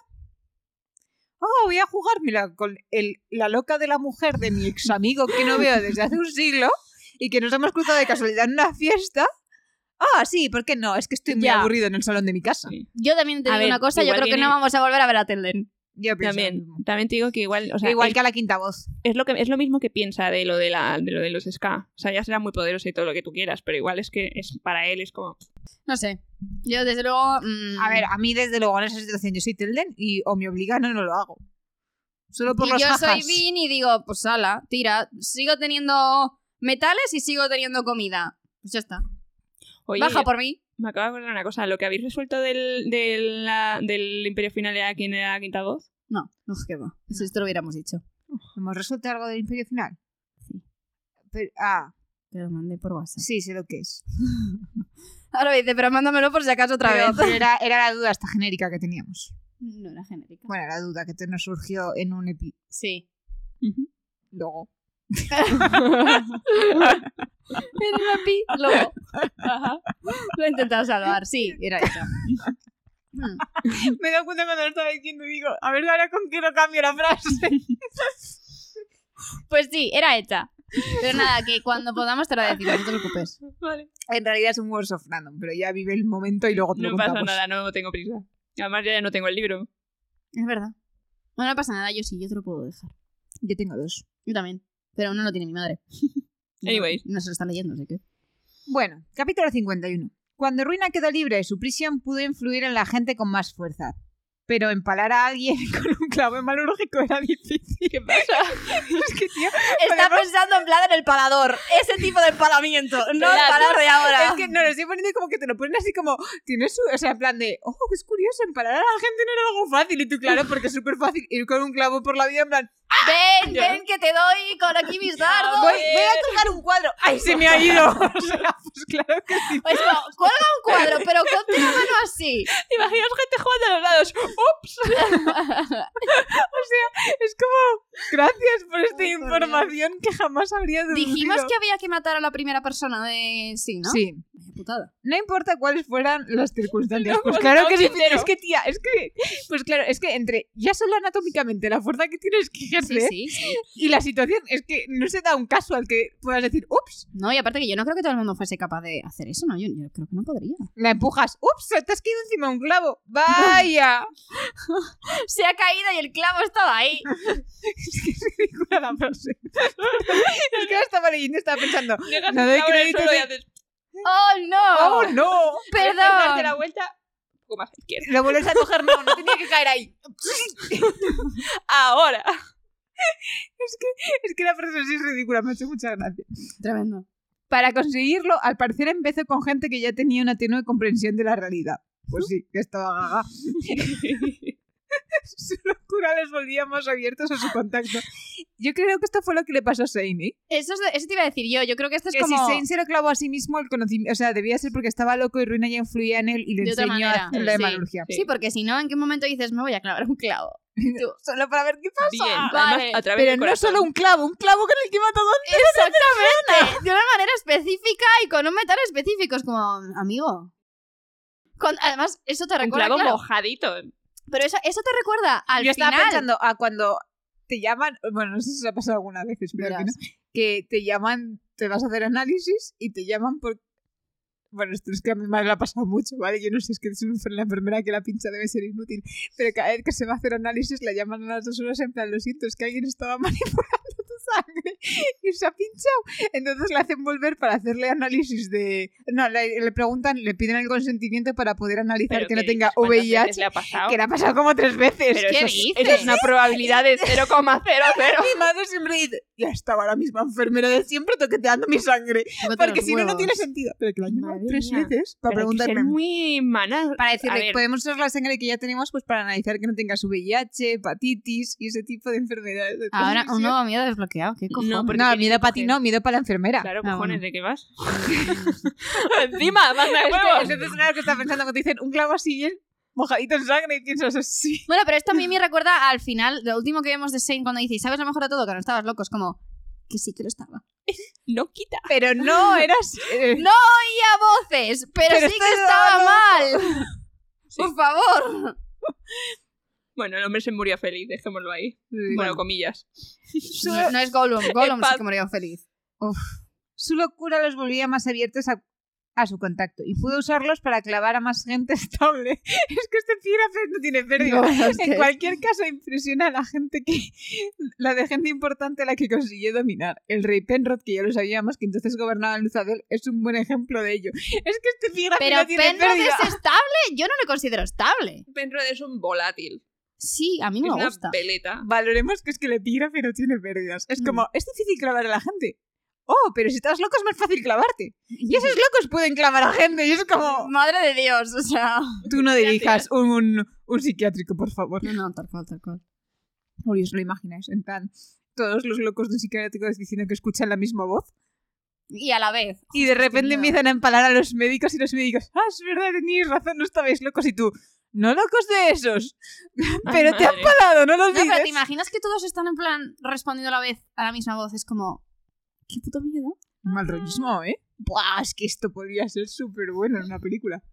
Oh, voy a jugármela con el, la loca de la mujer de mi ex amigo que no veo desde hace un siglo y que nos hemos cruzado de casualidad en una fiesta. Ah, sí, ¿por qué no? Es que estoy muy Ya. aburrido en el salón de mi casa. Sí. Yo también te A digo ver, una cosa, yo igual creo que viene- no vamos a volver a ver a Telden. Yo pienso lo También, mismo. también te digo que igual, o sea, Igual es, que a la quinta voz. es lo que es lo mismo que piensa de lo de la de lo de los Ska. O sea, ya será muy poderoso y todo lo que tú quieras, pero igual es que es para él es como No sé. Yo, desde luego... mm, A ver, a mí desde luego en esa situación yo soy Telden y o me obligan o no lo hago. Solo por y los yo jajas. soy Bean y digo, pues ala, tira. Sigo teniendo metales y sigo teniendo comida. Pues ya está. Oye, Baja por mí. me acabo de acordar una cosa, lo que habéis resuelto del del, la- del Imperio Final era quién era la quinta voz. No, no, que va. Eso esto lo hubiéramos dicho. ¿Hemos resuelto algo del Imperio Final? Sí. Pero- ah, Te lo mandé por WhatsApp. sí, sé lo que es. Ahora me dice, pero mándamelo por si acaso otra Pero, vez. pero era, era la duda esta genérica que teníamos. No era genérica. Bueno, la duda que te nos surgió en un epi. Sí. Luego. Era una pi. Luego. Ajá. Lo he intentado salvar. Sí, era eso. Hmm. Me he dado cuenta cuando lo estaba diciendo y digo, a ver ahora con qué lo cambio la frase. Pues sí, era hecha. Pero nada, que cuando podamos te lo decimos, no te preocupes. Vale. En realidad es un Words of Random, pero ya vive el momento y luego te lo No pasa contamos. nada, no tengo prisa. Además ya no tengo el libro. Es verdad. No, no pasa nada, yo sí, yo te lo puedo dejar. Yo tengo dos. Yo también. Pero uno lo tiene mi madre. Anyways. No, no se lo está leyendo, así que. Bueno, capítulo cincuenta y uno. Cuando Ruina quedó libre de su prisión, pudo influir en la gente con más fuerza. Pero empalar a alguien con un clavo hemalúrgico era difícil. ¿Qué pasa? Es que, tío, Está podemos- pensando en plan en el palador. Ese tipo de empalamiento. No el Claro. palador de ahora. Es que no, lo estoy poniendo como que te lo ponen así como... Tienes su... O sea, en plan de... Oh, que es curioso, empalar a la gente no era algo fácil. Y tú, claro, porque es súper fácil ir con un clavo por la vida en plan... Ven, Ya. ven que te doy con aquí mis dardos. Voy, voy a colgar un cuadro. ¡Ay, se me ha ido! O sea, pues claro que sí. Es como, cuelga un cuadro, pero ponte la mano así. ¿Te imaginas gente jugando a los lados? ¡Ups! O sea, es como... Gracias por esta Ay, por información que jamás habría deducido. Dijimos que había que matar a la primera persona de... Sí, ¿no? Sí. Vaya putada. No importa cuáles fueran las circunstancias. No, Pues pues claro no, que sí. entero. Es que, tía, es que... Pues claro, es que entre ya solo anatómicamente la fuerza que tienes que Sí, ejercer sí, sí. y la situación es que no se da un caso al que puedas decir, ups, No, y aparte que yo no creo que todo el mundo fuese capaz de hacer eso, ¿no? Yo, yo creo que no podría. la empujas, ups, te has caído encima de un clavo. Vaya. Se ha caído y el clavo estaba ahí. Es que es ridícula la frase. Es que la estaba leyendo y estaba pensando, Llegas no al doy clavo en el crédito suelo y de- haces... ¡Oh, no! oh no. Puedes darte la ¡Perdón! vuelta un poco más a la izquierda. Lo vuelves a coger, no, no tenía que caer ahí. Ahora. Es que, es que la frase sí es ridícula, me ha hecho mucha gracia. Tremendo. Para conseguirlo, al parecer empezó con gente que ya tenía una tenue comprensión de la realidad. Pues sí, que estaba gaga. Su locura les volvía más abiertos a su contacto. Yo creo que esto fue lo que le pasó a Shane, ¿eh? Eso, es de- eso te iba a decir yo. Yo creo que esto es Que como... si Shane se lo clavó a sí mismo, el conocimiento... O sea, debía ser porque estaba loco y Ruina ya influía en él y le De otra enseñó a manera, hacer la sí. hemalurgia. Sí, porque si no, ¿en qué momento dices me voy a clavar un clavo? Solo para ver qué pasa. Bien. Vale. Además, a través Pero del no corazón. solo un clavo, un clavo con el que mata dos. Exactamente. De una manera específica y con un metal específico. Es como, amigo. Con- además, eso te Un recuerda... clavo claro, mojadito. pero eso, eso te recuerda al Yo final... estaba pensando a cuando te llaman, bueno, no sé si os ha pasado alguna vez, espero que no, Verás. que te llaman, te vas a hacer análisis y te llaman por... Bueno, esto es que a mi madre le ha pasado mucho, ¿vale? Yo no sé, es que es un- la enfermera que la pincha debe ser inútil, pero cada vez que se va a hacer análisis la llaman a las dos horas en plan, lo siento, es que alguien estaba manipulando tu sangre y se ha pinchado. Entonces le hacen volver para hacerle análisis de... No, le, le preguntan, le piden el consentimiento para poder analizar Pero que no ¿qué tenga dices? ¿Cuántas V I veces H, le ha pasado? que le ha pasado como tres veces. Pero ¿Qué eso es, dices? eso es una probabilidad de cero coma cero cero. Mi madre siempre dice, ya estaba la misma enfermera de siempre toqueteando mi sangre. Tócate Porque los si no, no huevos. tiene sentido. Pero que la han llamado Madre tres mía. veces para Pero hay que ser preguntarme. muy mana. Para A decirle, ver, podemos usar la sangre que ya tenemos pues para analizar que no tengas V I H, hepatitis y ese tipo de enfermedades. de Ahora, un transmisión. nuevo miedo desbloqueado. ¿Qué cojones? No, porque No, tienes miedo que para ti coger- no, miedo para la enfermera. Claro, Ah, cojones, bueno. ¿de qué vas? Encima, manda Es que huevos. entonces una vez que estás pensando que te dicen un clavo así bien mojadito en sangre y piensas así. Bueno, pero esto a mí me recuerda al final, lo último que vemos de Shane cuando dice, ¿sabes lo mejor de todo? Que no estabas loco. Es como, que sí que lo estaba. No quita. Pero no, eras... eh, No oía voces, pero, Pero sí esto que estaba mal. Sí. Por favor. Bueno, el hombre se murió feliz, dejémoslo ahí. Bueno, Bueno. comillas. No, no es Gollum. Gollum sí paz. que murió feliz. Su locura los volvía más abiertos a, a su contacto y pudo usarlos para clavar a más gente estable. Es que este Pírafes no tiene pérdida. No, es En que- cualquier caso, impresiona a la gente que. La de gente importante a la que consiguió dominar. El rey Penrod, que ya lo sabíamos, que entonces gobernaba en Luzadel, es un buen ejemplo de ello. Es que este Pírafes Pero no tiene Penrod pérdida. es estable. Yo no le considero estable. Penrod es un volátil. Sí, a mí Es no me una gusta. veleta. Valoremos que es que el epígrafe no tiene pérdidas. Es Mm. como, es difícil clavar a la gente. Oh, pero si estás loco es más fácil clavarte. Y esos locos pueden clavar a gente. Y es como, Madre de Dios, o sea... tú no dirijas un, un psiquiátrico, por favor. No, no, tal cual, tal cual. Uy, os lo imagináis, en plan, todos los locos de un psiquiátrico diciendo que escuchan la misma voz. Y a la vez. Y de repente miedo. empiezan a empalar a los médicos y los médicos, ah, es verdad, teníais razón, no estabais locos. Y tú, no locos de esos. Pero te han madre. palado, no lo No, pero olvides. te imaginas que todos están en plan respondiendo a la vez a la misma voz. Es como, qué puto miedo. Mal rollismo, ¿eh? Buah, es que esto podría ser súper bueno en una película.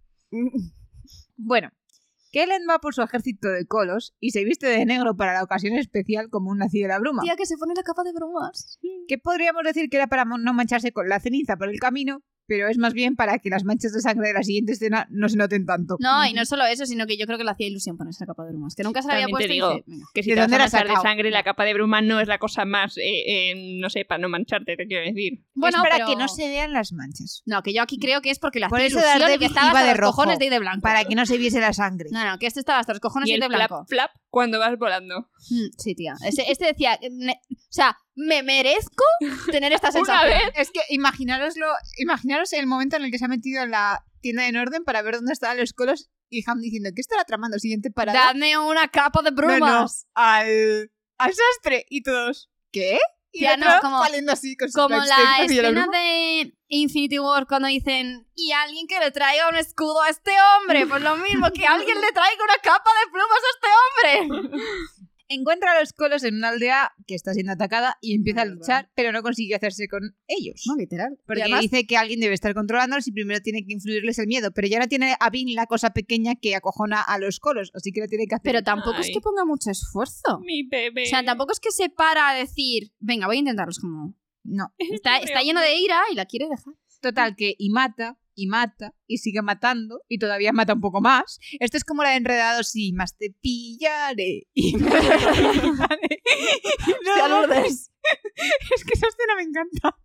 Bueno, Kellen va por su ejército de colos y se viste de negro para la ocasión especial como un nacido de la bruma. Tía, que se pone la capa de bromas. Que podríamos decir que era para no mancharse con la ceniza por el camino, pero es más bien para que las manchas de sangre de la siguiente escena no se noten tanto. No, y no solo eso, sino que yo creo que le hacía ilusión ponerse la capa de brumas, que nunca se la había También te puesto digo y dice, venga. que si ¿De te vas dónde a la has manchar de sacado? sangre, la capa de bruma no es la cosa más, eh, eh, no sé, para no mancharte, te quiero decir. Bueno, es para pero- que no se vean las manchas. No, que yo aquí creo que es porque le Por hacía eso ilusión y Daredevil que estaba iba hasta de los rojo, cojones de ir de blanco. Para que no se viese la sangre. No, no, que este estaba hasta los cojones Y de ir el de flap, blanco. flap cuando vas volando. Mm, sí, tía. Ese- este decía, ne- o sea, me merezco tener esta Una sensación. vez. Es que imaginaroslo, imaginaros el momento en el que se ha metido en la tienda en orden para ver dónde estaban los colos y Ham diciendo, ¿qué estará tramando? Siguiente parada. Dadme una capa de No, no, brumas. al, al sastre. Y todos, ¿qué? Y Tía, el no, otro como- saliendo así con su Como black la stick, hacia escena bruma. de Infinity War cuando dicen y alguien que le traiga un escudo a este hombre. Pues lo mismo, que alguien le traiga una capa de plumas a este hombre. Encuentra a los colos en una aldea que está siendo atacada y empieza a No, luchar, pero no consigue hacerse con ellos. literal. Porque Y además- dice que alguien debe estar controlándolos y primero tiene que influirles el miedo. Pero ya no tiene a Vin la cosa pequeña que acojona a los colos, así que lo tiene que hacer. Pero tampoco es Ay. que ponga mucho esfuerzo. Mi bebé. O sea, tampoco es que se para a decir, venga, voy a intentarlos como... No. Está, está lleno de ira y la quiere dejar. Total, que y mata, y mata, y sigue matando, y todavía mata un poco más. Esto es como la de Enredados y más te pillaré. Y más te pillaré. No, Hostia, no, Lourdes. es que esa escena me encanta.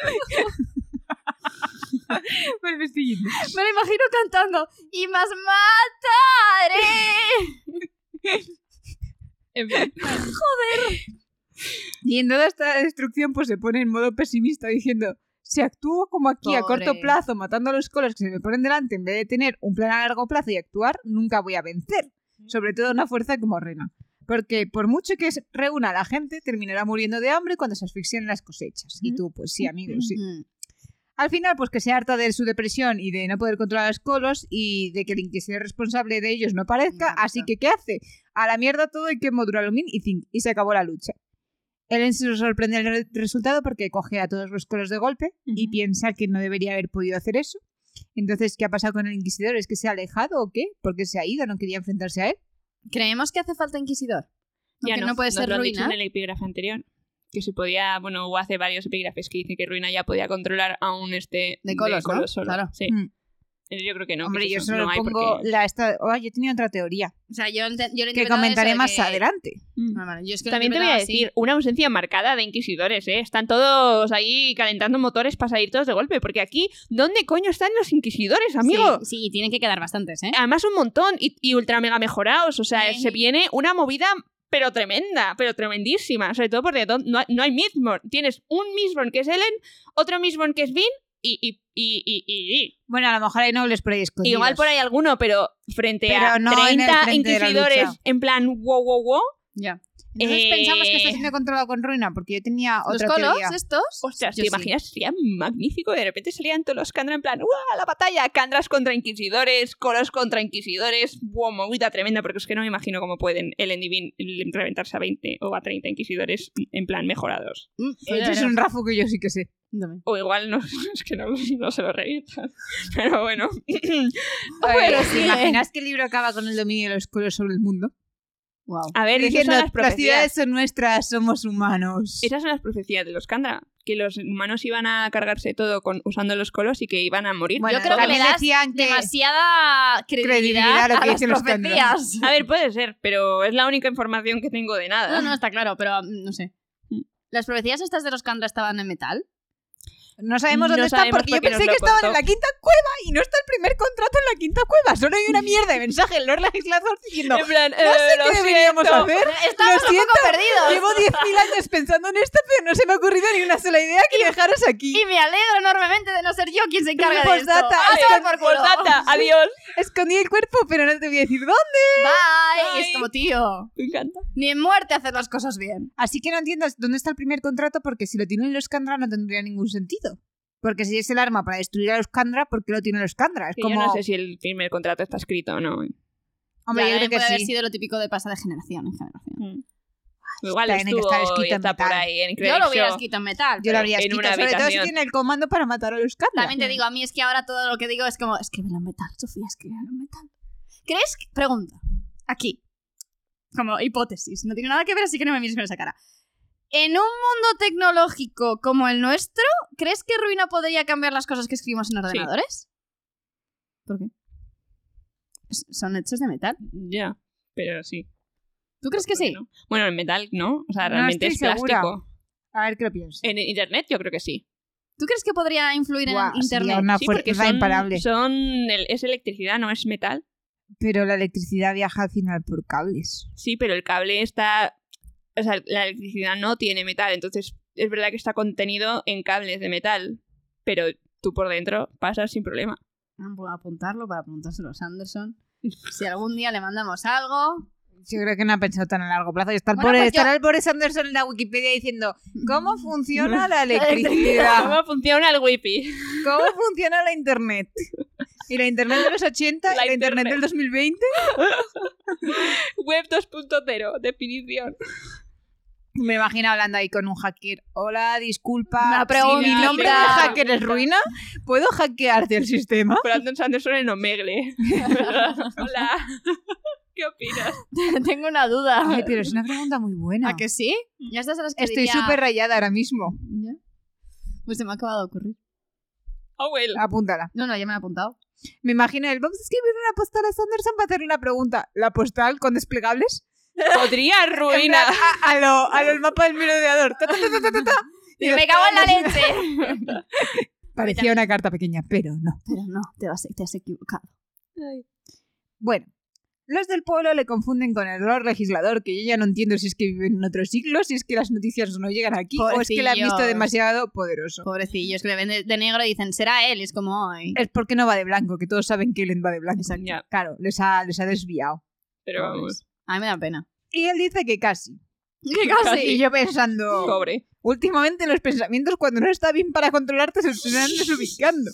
Bueno, me estoy yendo. Me lo imagino cantando y más mataré. En fin. Y en toda esta destrucción pues se pone en modo pesimista diciendo, si actúo como aquí a Pobre. corto plazo matando a los colos que se me ponen delante en vez de tener un plan a largo plazo y actuar, nunca voy a vencer. Sobre todo una fuerza como Rena. Porque por mucho que se reúna a la gente, terminará muriendo de hambre cuando se asfixien las cosechas. Y tú, pues sí, amigo, sí. Mm. Al final, pues que se harta de su depresión y de no poder controlar a los colos y de que el inquisidor responsable de ellos no aparezca, Maldita. así que ¿qué hace? A la mierda todo y quemo Duralumin y zinc, y se acabó la lucha. Ellen se sorprende el re- resultado porque coge a todos los colos de golpe y Ujú. piensa que no debería haber podido hacer eso. Entonces, ¿qué ha pasado con el inquisidor? ¿Es que se ha alejado o qué? ¿Por qué se ha ido? ¿No quería enfrentarse a él? ¿Creemos que hace falta Inquisidor? Ya que no, no puede nos ser lo han dicho Ruina. en el epígrafe anterior. Que se podía, bueno, o hace varios epígrafes que dice que Ruina ya podía controlar a un este De colos, ¿no? solo. Claro. Sí. Mm. Yo creo que no. Hombre, que yo eso, solo no hay pongo porque- la esta... Oh, yo tenía otra teoría O sea, yo, ente- yo lo he que interpretado comentaré eso de más que- adelante. Mm. Ah, vale, yo es que lo he También te voy a interpretado así. decir, una ausencia marcada de inquisidores, ¿eh? Están todos ahí calentando motores para salir todos de golpe. Porque aquí, ¿dónde coño están los inquisidores, amigo? Sí, sí, y tienen que quedar bastantes, ¿eh? Además, un montón. Y, y ultra mega mejorados. O sea, Sí. se viene una movida, pero tremenda, pero tremendísima. Sobre todo porque no, no hay, no hay Mistborn. Tienes un Mistborn que es Ellen, otro Mistborn que es Vin y... y, y, y, y- y- Bueno, a lo mejor hay nobles por ahí escondidos. Igual por ahí alguno, pero frente Pero a no en el treinta frente de la inquisidores lucha. en plan wow, wow, wow. Ya. Entonces Eh, pensamos que está siendo controlado con Ruina, porque yo tenía Los otra colos teoría. estos... Ostras, Yo ¿te sí. imaginas? Sería magnífico. De repente salían todos los Kandra en plan, ¡guau! La batalla. Kandras contra inquisidores, colos contra inquisidores. ¡Wow! Movida tremenda, porque es que no me imagino cómo pueden Ellen y Vin reventarse a veinte o a treinta inquisidores en plan mejorados. Mm, Eso es un rafo que yo sí que sé. Dame. O igual no, es que no, no se lo revientan. Pero bueno. A ver, Pero ¿te sí, ¿eh? imaginas que el libro acaba con el dominio de los colos sobre el mundo? Wow. A ver, esas Diciendo, son las las profecías. ciudades son nuestras, somos humanos. Esas son las profecías de los Kandra. Que los humanos iban a cargarse todo con, usando los colos y que iban a morir. Bueno, Yo creo que también le das decían que... demasiada credibilidad, credibilidad a lo que a las dicen los profecías. A ver, puede ser, pero es la única información que tengo de nada. No, no, está claro, pero mm, no sé. ¿Las profecías estas de los Kandra estaban en metal? No sabemos No dónde están sabemos porque yo porque nos pensé lo que estaban contó. en la quinta cueva y no está el primer contrato en la quinta cueva. Solo hay una mierda de mensaje del Lord Legislador diciendo En plan, no sé eh, lo qué deberíamos siento. hacer. Estamos Lo un poco perdidos. Llevo diez mil años pensando en esto, pero no se me ha ocurrido ni una sola idea que dejaros aquí. Y me alegro enormemente de no ser yo quien se encarga de esto. Postdata, ¡A es tomar que- por culo! Postdata, adiós. Escondí el cuerpo, pero no te voy a decir dónde. Bye. Bye. Es como, tío, Me encanta. ni en muerte hacer las cosas bien. Así que no entiendo dónde está el primer contrato, porque si lo tienen los Kandra no tendría ningún sentido. Porque si es el arma para destruir a los Kandra, ¿por qué lo tienen los Kandra? Es Que como... Yo no sé si el primer contrato está escrito o no. Hombre, Ya, yo creo también que puede haber sí. sido lo típico de pasa de generación en generación. Igual Tiene que estuvo estar escrito y en está por metal. ahí en Yo Credit lo hubiera Show. escrito en metal. Yo lo habría en escrito, una sobre todo si habitación. tiene el comando para matar a los Kandra. También te digo, a mí es que ahora todo lo que digo es como, escríbelo en metal, Sofía, escríbelo en metal. ¿Crees? que- Pregunta. Aquí. Como hipótesis. No tiene nada que ver, así que no me mires con esa cara. En un mundo tecnológico como el nuestro, ¿crees que Ruina podría cambiar las cosas que escribimos en ordenadores? Sí. ¿Por qué? Son hechos de metal. Ya, pero sí. ¿Tú crees que sí? No. Bueno, el metal no, o sea, No realmente estoy es plástico. segura. A ver qué lo piensas. En internet yo creo que sí. ¿Tú crees que podría influir Buah, en internet? sería una Sí, porque fuerza son, imparable. son el- es electricidad, no es metal. Pero la electricidad viaja al final por cables. Sí, pero el cable está... O sea, la electricidad no tiene metal, entonces es verdad que está contenido en cables de metal, pero tú por dentro pasas sin problema. Voy a apuntarlo para preguntárselo a Sanderson. Si algún día le mandamos algo... Yo creo que no ha pensado tan a largo plazo. Y está el Bueno, pobre, pues estará yo- el pobre Sanderson en la Wikipedia diciendo ¿cómo funciona la electricidad? ¿Cómo funciona el wifi? ¿Cómo funciona la internet? ¿Y la internet de los ochenta? La ¿Y la internet internet. del dos mil veinte? Web dos punto cero, definición. Me imagino hablando ahí con un hacker. Hola, disculpa. Una pregunta. Si mi nombre de hacker es Ruina, ¿puedo hackearte el sistema? Brandon Sanderson en Omegle. Hola. ¿Qué opinas? Tengo una duda. Ay, pero es una pregunta muy buena. ¿A que sí? Ya estás a las que Estoy diría- súper rayada ahora mismo. ¿Ya? Pues se me ha acabado de ocurrir. Oh, well. Apúntala. No, no, ya me la he apuntado. Me imagino el vamos a escribir una postal a Sanderson para hacerle una pregunta. ¿La postal con desplegables? Podría En ruinar. plan, A, a lo, a lo el mapa del merodeador. Ta, ta, ta, ta, ta, ta. Y ¡Me los cago en la cables. leche! Parecía una carta pequeña, pero no. Pero no, te has, te has equivocado. Bueno, los del pueblo le confunden con el Lord Legislador, que yo ya no entiendo si es que viven en otro siglo, si es que las noticias no llegan aquí, o es que le han visto Pobrecillos. demasiado poderoso. Pobrecillos, que le ven de, de negro y dicen, será él. Y es como, ay. Es porque no va de blanco, que todos saben que Ellen va de blanco. Exacto. Ya, Claro, les ha, les ha desviado. pero vamos. A mí me da pena. Y él dice que casi. ¿Qué Y yo pensando, Pobre. últimamente los pensamientos cuando no está bien para controlarte se están desubicando.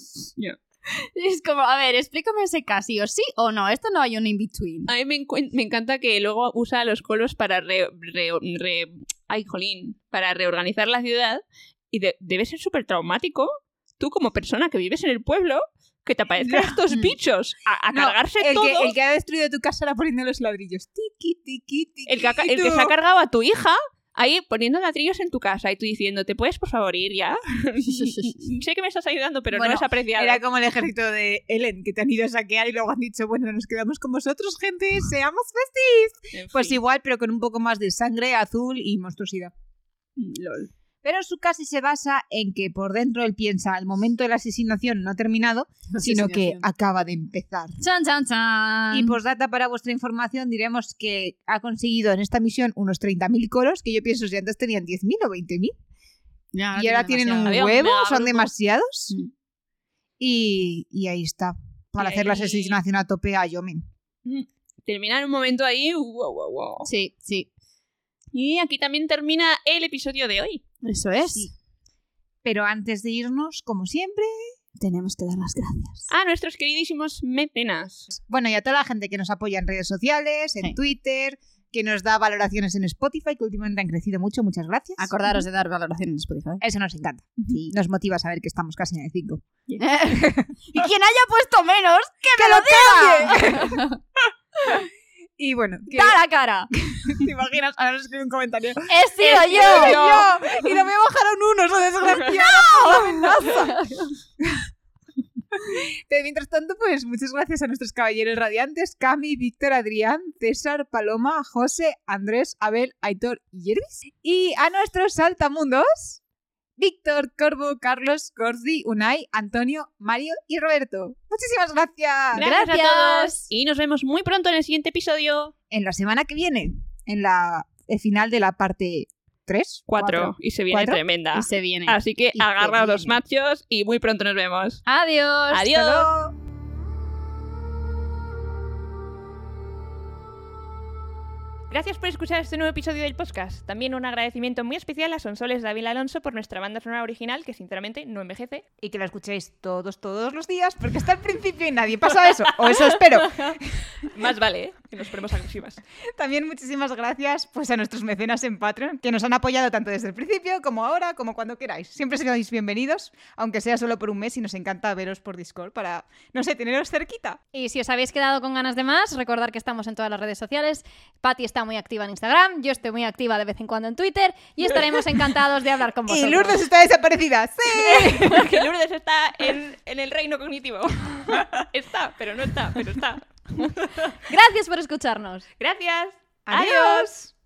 Es como, a ver, explícame ese casi, o sí o no. Esto no hay un in-between. A mí me, encuen- me encanta que luego usa los colos para re, re- re- ay, jolín, para reorganizar la ciudad y de- debe ser súper traumático. Tú como persona que vives en el pueblo, que te aparezcan Ya. estos bichos a, a No, cargarse el todo. que, el que ha destruido tu casa ahora poniendo los ladrillos. Tiki, tiki, tiki. El que, ha ca- y el que tú- se ha cargado a tu hija ahí poniendo ladrillos en tu casa y tú diciendo, ¿te puedes por favor ir ya? Sé que me estás ayudando, pero Bueno, no es apreciado. Era como el ejército de Ellen, que te han ido a saquear y luego han dicho, bueno, nos quedamos con vosotros, gente, seamos festis. En Pues fin. igual, pero con un poco más de sangre, azul y monstruosidad. Lol. Pero su casi se basa en que por dentro él piensa, el momento de la asesinación no ha terminado, sino que Asesinación. acaba de empezar. Chan, chan, chan. Y postdata para vuestra información diremos que ha conseguido en esta misión unos treinta mil coros, que yo pienso si antes tenían diez mil o veinte mil. Ya, Y ahora tienen un Había un huevo, mega son grupo. demasiados. Mm. Y, y ahí está, para Y hacer la ahí- asesinación a tope a Yomen. Mm. Termina en un momento ahí. Wow, wow, wow. Sí, sí. Y aquí también termina el episodio de hoy. Eso es. Sí. Pero antes de irnos, como siempre, Tenemos que dar las gracias. A nuestros queridísimos mecenas. bueno, y a toda la gente que nos apoya en redes sociales, en Sí. Twitter, que nos da valoraciones en Spotify, que últimamente han crecido mucho, muchas gracias. Acordaros de dar valoración en Spotify. Eso nos encanta. Sí. Nos motiva a saber que estamos casi en el cinco. y quien haya puesto menos, ¡que, me lo diga! Y bueno, que, ¡Da la cara! ¿te imaginas? Ahora nos escribe un comentario. ¡He sido He yo! sido ¡Soy yo! yo! ¡Y no me bajaron uno, esa desgraciada! ¡Amenaza! Pero mientras tanto, pues muchas gracias a nuestros caballeros radiantes, Cami, Víctor, Adrián, César, Paloma, José, Andrés, Abel, Aitor y Yervis. Y a nuestros saltamundos, Víctor, Corvo, Carlos, Gordi, Unai, Antonio, Mario y Roberto. Muchísimas gracias. Gracias, Gracias. a todos. Y nos vemos muy pronto en el siguiente episodio. En la semana que viene, en la el final de la parte tres. Cuatro. Y se viene ¿Cuatro? tremenda. Y se viene. Así que Y se agarraos los viene. machos y muy pronto nos vemos. Adiós. Adiós. Hasta luego. Gracias por escuchar este nuevo episodio del podcast. También un agradecimiento muy especial a Sonsoles David Alonso por nuestra banda sonora original, que sinceramente no envejece. Y que la escuchéis todos, todos los días, porque hasta el principio y nadie pasa eso. O eso espero. Más vale, ¿eh? Que nos ponemos agresivas. También muchísimas gracias pues, a nuestros mecenas en Patreon, que nos han apoyado tanto desde el principio, como ahora, como cuando queráis. Siempre seréis bienvenidos, aunque sea solo por un mes, y nos encanta veros por Discord para, no sé, teneros cerquita. Y si os habéis quedado con ganas de más, recordad que estamos en todas las redes sociales. Patty está está muy activa en Instagram, yo estoy muy activa de vez en cuando en Twitter y estaremos encantados de hablar con vosotros. Y Lourdes está desaparecida. ¡Sí! Porque Lourdes está en, en el reino cognitivo. Está, pero no está, pero está. Gracias por escucharnos. Gracias. Adiós.